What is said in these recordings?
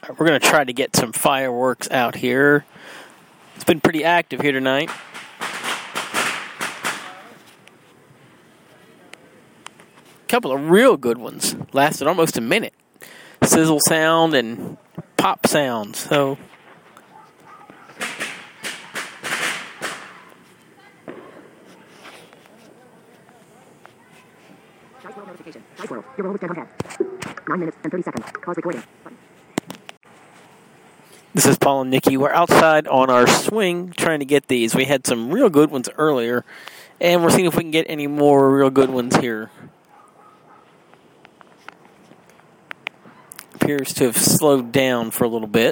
We're going to try to get some fireworks out here. It's been pretty active here tonight. A couple of real good ones. Lasted almost a minute. Sizzle sound and pop sound. So Dice World notification. Dice World. Your roll is dead on head. 9 minutes and 30 seconds. Pause recording. Button. this is Paul and Nikki. We're outside on our swing trying to get these. We had some real good ones earlier, and we're seeing if we can get any more real good ones here. Appears to have slowed down for a little bit.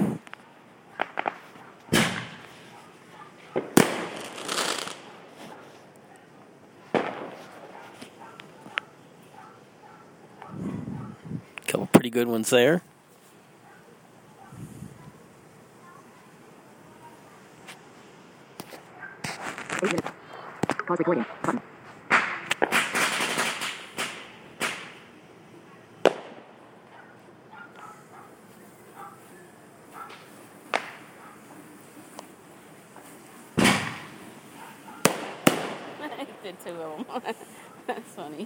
Couple pretty good ones there. 8 minutes. Pause recording. Button. I did two of them. That's funny.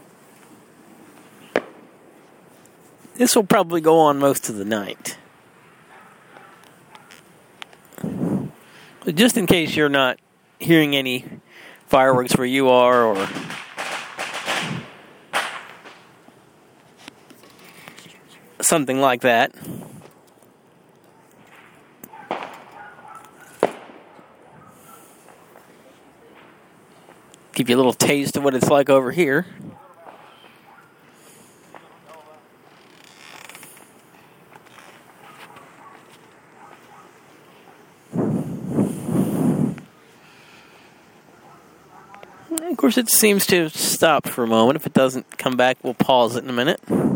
This will probably go on most of the night. But just in case you're not hearing any fireworks where you are, or something like that. Give you a little taste of what it's like over here. Of course, it seems to have stopped for a moment. If it doesn't come back, we'll pause it in a minute.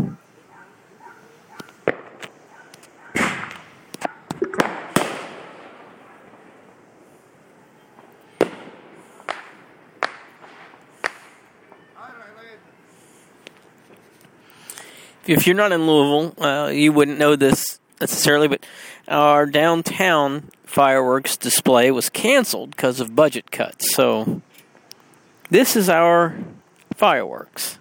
If you're not in Louisville, you wouldn't know this necessarily, but our downtown fireworks display was canceled because of budget cuts. So this is our fireworks.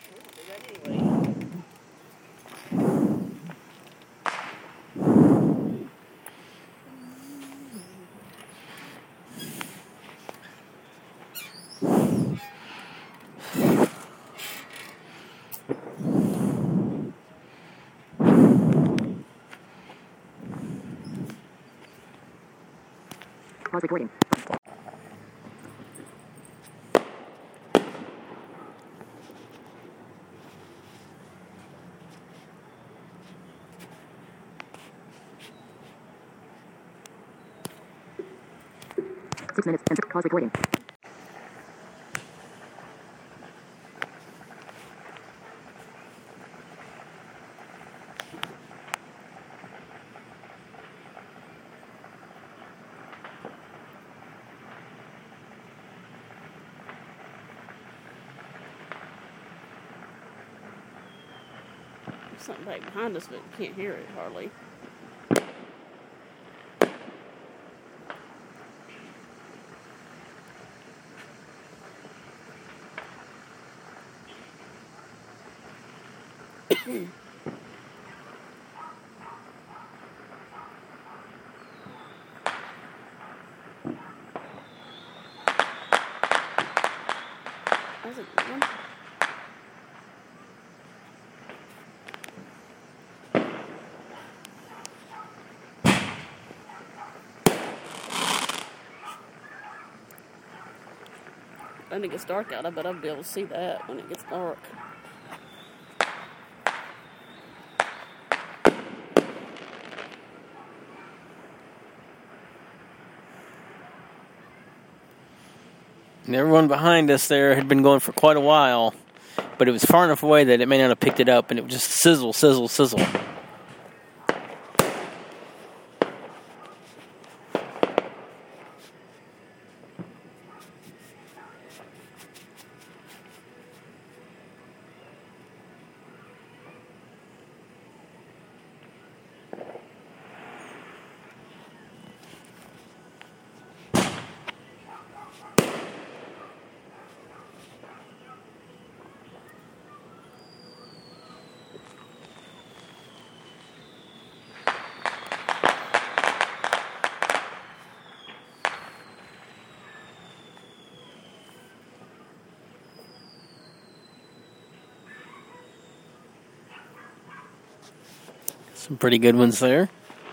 Pause recording. Button. Six minutes and pause recording. There's something right behind us, but you can't hear it hardly. That's a good one. When it gets dark out, I bet I'll be able to see that when it gets dark. And everyone behind us there had been going for quite a while, but it was far enough away that it may not have picked it up, and it was just sizzle, sizzle, sizzle. Some pretty good ones there.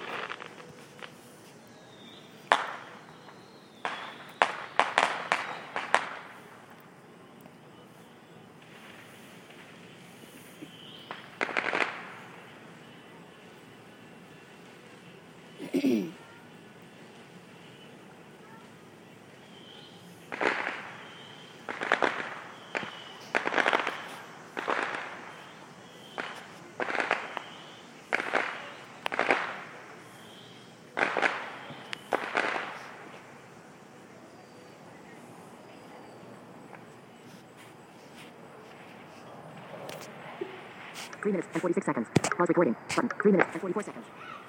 Three minutes and 46 seconds. Pause recording. Button. 3 minutes and 44 seconds.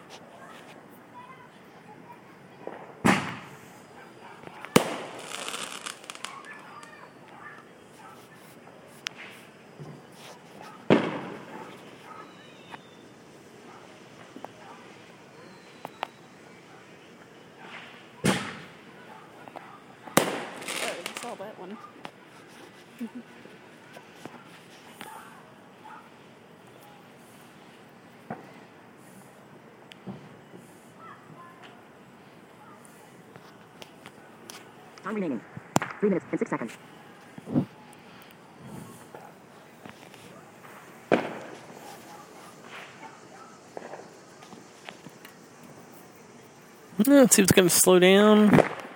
I saw that one. Time remaining. 3 minutes and 6 seconds. Let's see if it's going to slow down.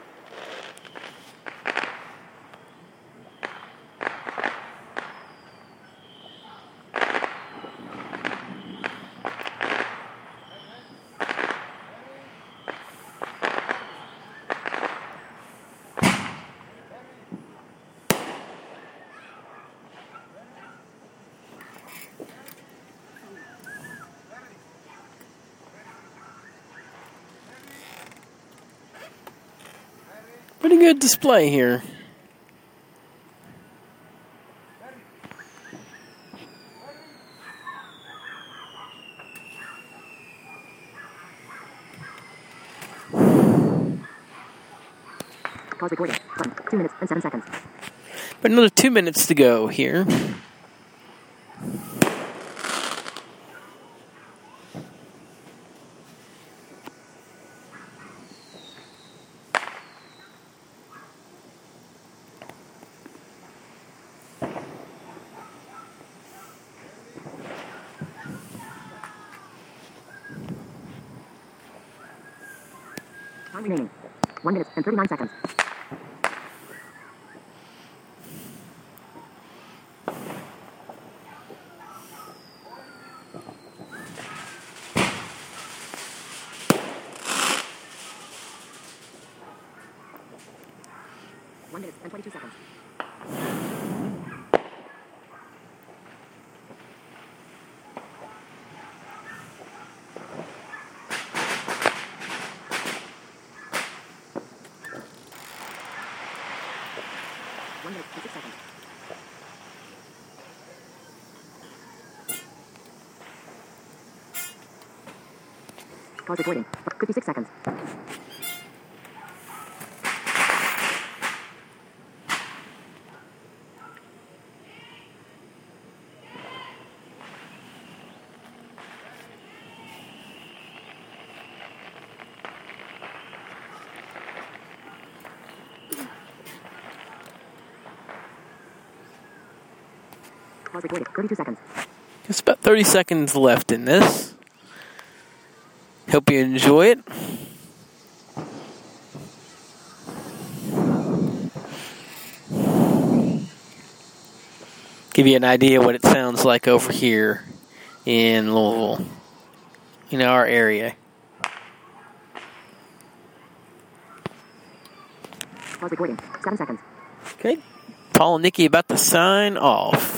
Pretty good display here. Pause recording. Button. 2 minutes and 7 seconds. But another 2 minutes to go here. Time remaining. 1 minute and 39 seconds. One minute and 22 seconds. One minute and 6 seconds. Pause recording. 56 seconds. Pause recording. 32 seconds. Just about 30 seconds left in this. Hope you enjoy it. Give you an idea what it sounds like over here in Louisville, in our area. Pause recording. 7 seconds. Okay. Paul and Nikki about to sign off.